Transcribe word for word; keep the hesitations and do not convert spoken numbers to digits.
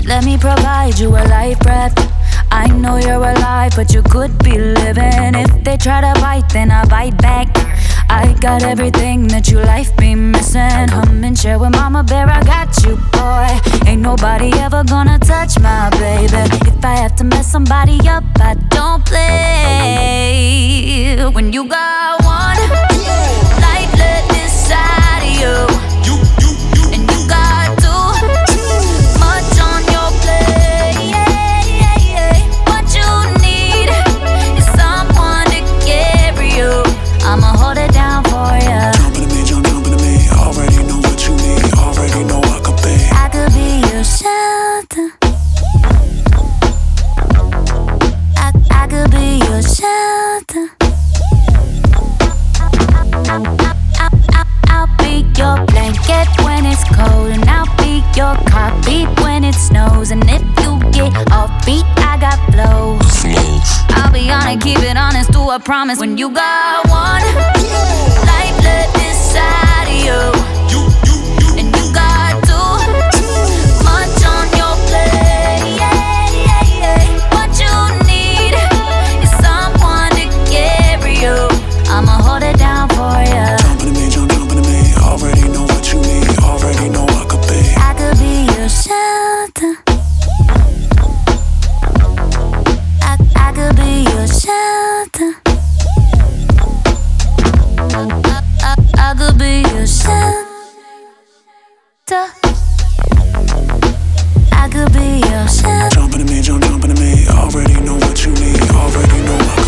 Let me provide you a life breath. I know you're alive, but you could be living. If they try to bite, then I bite back. I got everything that you life be missing. Hum and share with Mama Bear, I got you, boy. Ain't nobody ever gonna touch my baby. If I have to mess somebody up, I don't play. When you got one life left inside of you, and you got too much on your plate. What you need is someone to carry you. I'ma hold it down for ya. Jump into me, jump, jump into me. Already know what you need. Already know I could be. I could be your shelter. I, I could be your shelter. I, I, I, I'll be your blanket when it's cold, and I'll be your heartbeat when it snows. And if you get off beat, I got flow. I'll be on it, keep it honest, do a promise. When you got one life left inside of you, and you got too much on your plate. What you need is someone to carry you. I'ma hold it down for ya. Jump into me, jump, jump into me. Already know what you need. Already know I could be. I could be your shelter. I, I could be your shelter. I, I, I could be your shelter. I could be your shelter. Jump into me, jump, jump into me. Already know what you need. Already know I